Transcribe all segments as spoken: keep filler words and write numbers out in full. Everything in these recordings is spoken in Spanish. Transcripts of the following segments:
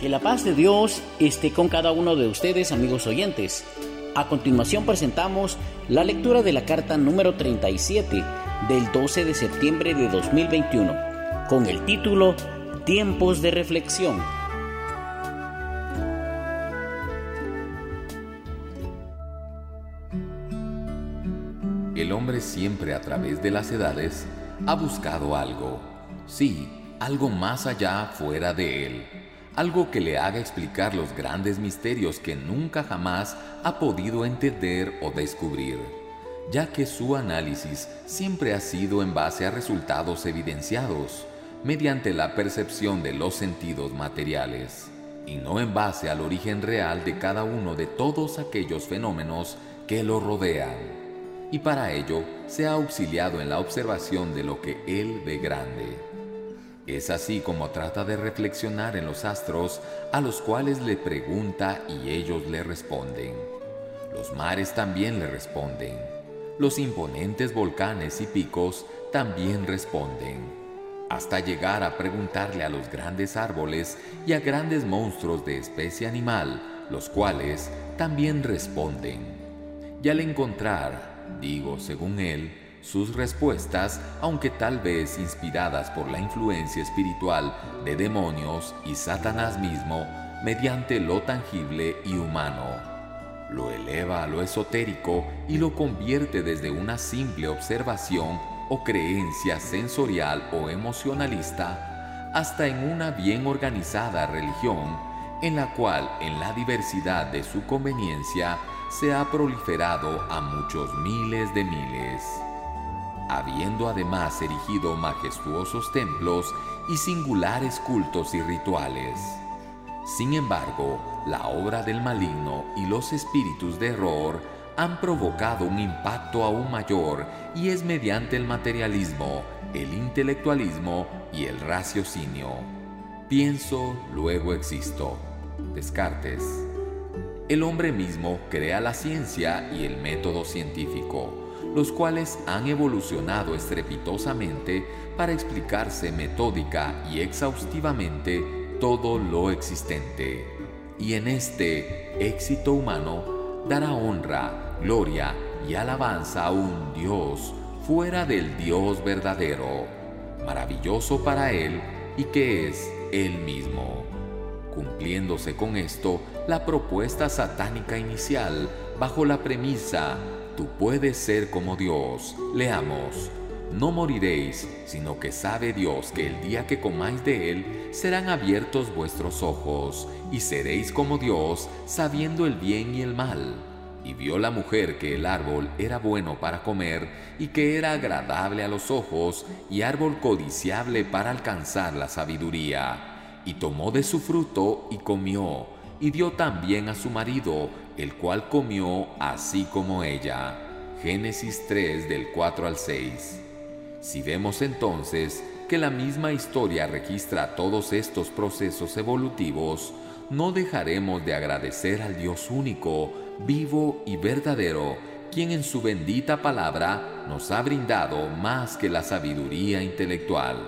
Que la paz de Dios esté con cada uno de ustedes, amigos oyentes. A continuación presentamos la lectura de la carta número treinta y siete del doce de septiembre de dos mil veintiuno, con el título Tiempos de reflexión. El hombre siempre a través de las edades ha buscado algo, sí, algo más allá fuera de él, algo que le haga explicar los grandes misterios que nunca jamás ha podido entender o descubrir, ya que su análisis siempre ha sido en base a resultados evidenciados mediante la percepción de los sentidos materiales, y no en base al origen real de cada uno de todos aquellos fenómenos que lo rodean. Y para ello se ha auxiliado en la observación de lo que él ve grande. Es así como trata de reflexionar en los astros, a los cuales le pregunta y ellos le responden. Los mares también le responden. Los imponentes volcanes y picos también responden, hasta llegar a preguntarle a los grandes árboles y a grandes monstruos de especie animal, los cuales también responden. Y al encontrar, digo según él, sus respuestas, aunque tal vez inspiradas por la influencia espiritual de demonios y Satanás mismo, mediante lo tangible y humano, lo eleva a lo esotérico y lo convierte desde una simple observación o creencia sensorial o emocionalista hasta en una bien organizada religión, en la cual, en la diversidad de su conveniencia, se ha proliferado a muchos miles de miles, habiendo además erigido majestuosos templos y singulares cultos y rituales. Sin embargo, la obra del maligno y los espíritus de error han provocado un impacto aún mayor, y es mediante el materialismo, el intelectualismo y el raciocinio. Pienso, luego existo. Descartes. El hombre mismo crea la ciencia y el método científico, los cuales han evolucionado estrepitosamente para explicarse metódica y exhaustivamente todo lo existente. Y en este éxito humano dará honra, gloria y alabanza a un Dios fuera del Dios verdadero, maravilloso para él y que es él mismo. Cumpliéndose con esto la propuesta satánica inicial bajo la premisa «Tú puedes ser como Dios». Leamos: «No moriréis, sino que sabe Dios que el día que comáis de él serán abiertos vuestros ojos, y seréis como Dios, sabiendo el bien y el mal». Y vio la mujer que el árbol era bueno para comer, y que era agradable a los ojos, y árbol codiciable para alcanzar la sabiduría. Y tomó de su fruto y comió, y dio también a su marido, el cual comió así como ella. Génesis tres del cuatro al seis. Si vemos entonces que la misma historia registra todos estos procesos evolutivos, no dejaremos de agradecer al Dios único, vivo y verdadero, quien en su bendita palabra nos ha brindado más que la sabiduría intelectual,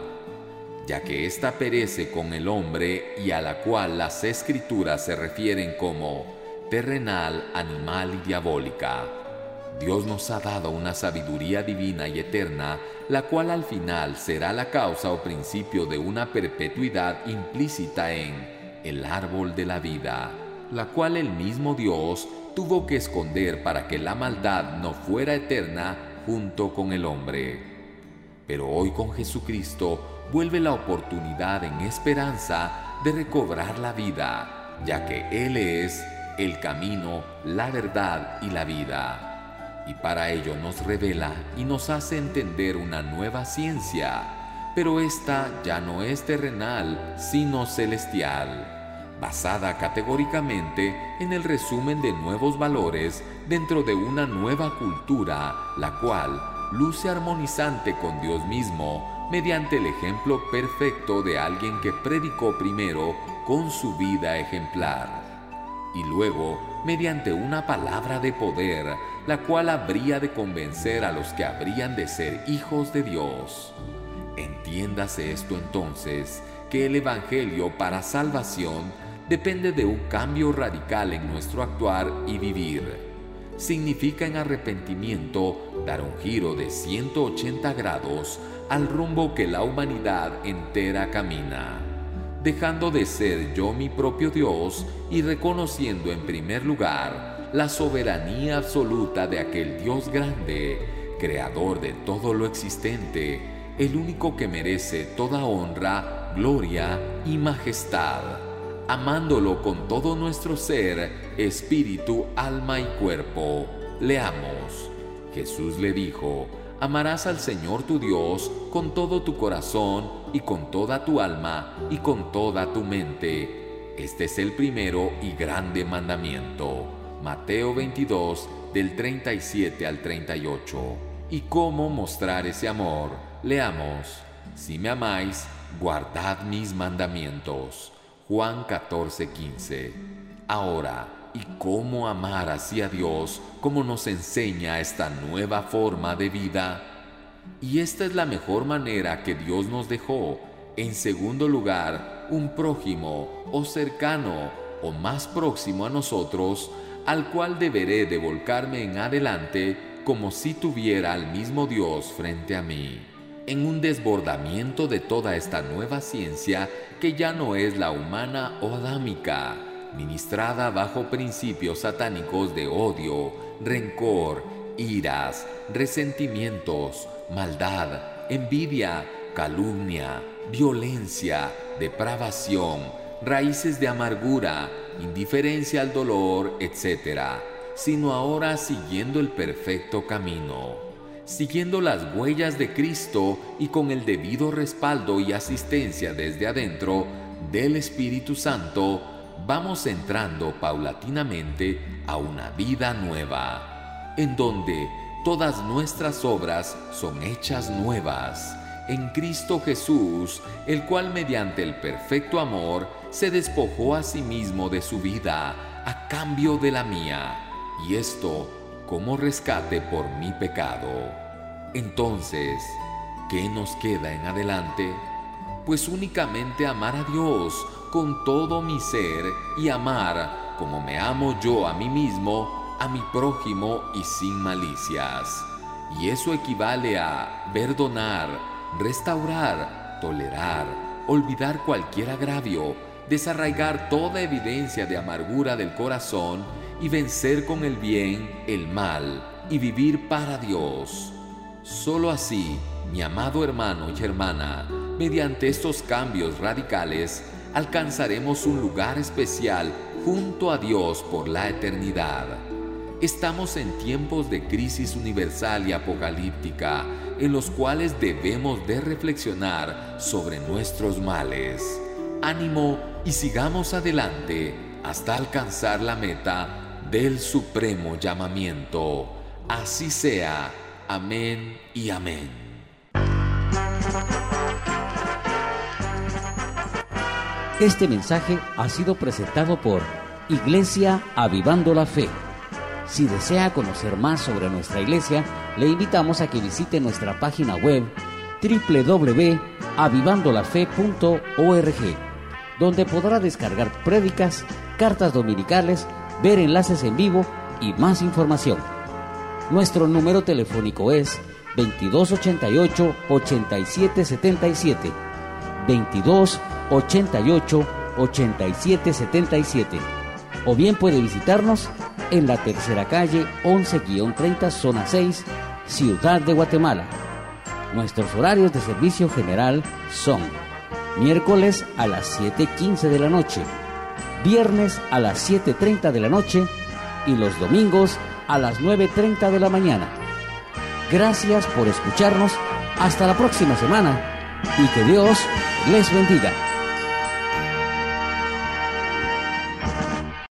ya que ésta perece con el hombre y a la cual las escrituras se refieren como terrenal, animal y diabólica. Dios nos ha dado una sabiduría divina y eterna, la cual al final será la causa o principio de una perpetuidad implícita en el árbol de la vida, la cual el mismo Dios tuvo que esconder para que la maldad no fuera eterna junto con el hombre. Pero hoy con Jesucristo vuelve la oportunidad en esperanza de recobrar la vida, ya que Él es el camino, la verdad y la vida. Y para ello nos revela y nos hace entender una nueva ciencia, pero esta ya no es terrenal, sino celestial, basada categóricamente en el resumen de nuevos valores dentro de una nueva cultura, la cual luce armonizante con Dios mismo, mediante el ejemplo perfecto de alguien que predicó primero con su vida ejemplar, y luego mediante una palabra de poder, la cual habría de convencer a los que habrían de ser hijos de Dios. Entiéndase esto entonces, que el Evangelio para salvación depende de un cambio radical en nuestro actuar y vivir. Significa en arrepentimiento dar un giro de ciento ochenta grados al rumbo que la humanidad entera camina, dejando de ser yo mi propio Dios y reconociendo en primer lugar la soberanía absoluta de aquel Dios grande, creador de todo lo existente, el único que merece toda honra, gloria y majestad, amándolo con todo nuestro ser, espíritu, alma y cuerpo. Leamos. Jesús le dijo: amarás al Señor tu Dios con todo tu corazón y con toda tu alma y con toda tu mente. Este es el primero y grande mandamiento. Mateo veintidós, del treinta y siete al treinta y ocho. ¿Y cómo mostrar ese amor? Leamos. Si me amáis, guardad mis mandamientos. Juan catorce, quince. Ahora, ¿y cómo amar así a Dios como nos enseña esta nueva forma de vida? Y esta es la mejor manera que Dios nos dejó. En segundo lugar, un prójimo o cercano o más próximo a nosotros, al cual deberé de volcarme en adelante como si tuviera al mismo Dios frente a mí, en un desbordamiento de toda esta nueva ciencia que ya no es la humana o adámica, ministrada bajo principios satánicos de odio, rencor, iras, resentimientos, maldad, envidia, calumnia, violencia, depravación, raíces de amargura, indiferencia al dolor, etcétera, sino ahora siguiendo el perfecto camino, siguiendo las huellas de Cristo y con el debido respaldo y asistencia desde adentro del Espíritu Santo, vamos entrando paulatinamente a una vida nueva, en donde todas nuestras obras son hechas nuevas en Cristo Jesús, el cual mediante el perfecto amor se despojó a sí mismo de su vida a cambio de la mía, y esto como rescate por mi pecado. Entonces, ¿qué nos queda en adelante? Pues únicamente amar a Dios con todo mi ser y amar, como me amo yo a mí mismo, a mi prójimo y sin malicias. Y eso equivale a perdonar, restaurar, tolerar, olvidar cualquier agravio, desarraigar toda evidencia de amargura del corazón y vencer con el bien el mal y vivir para Dios. Solo así, mi amado hermano y hermana, mediante estos cambios radicales, alcanzaremos un lugar especial junto a Dios por la eternidad. Estamos en tiempos de crisis universal y apocalíptica, en los cuales debemos de reflexionar sobre nuestros males. Ánimo y sigamos adelante hasta alcanzar la meta del supremo llamamiento. Así sea. Amén y amén. Este mensaje ha sido presentado por Iglesia Avivando la Fe. Si desea conocer más sobre nuestra iglesia, le invitamos a que visite nuestra página web doble u doble u doble u punto avivando la fe punto org, donde podrá descargar prédicas, cartas dominicales, ver enlaces en vivo y más información. Nuestro número telefónico es veintidós ochenta y ocho, ochenta y siete setenta y siete, veintidós ochenta y ocho, ochenta y siete setenta y siete, o bien puede visitarnos en la tercera calle once treinta, zona seis, Ciudad de Guatemala. Nuestros horarios de servicio general son miércoles a las siete quince de la noche, viernes a las siete treinta de la noche y los domingos a las nueve treinta de la mañana. Gracias por escucharnos. Hasta la próxima semana y que Dios les bendiga.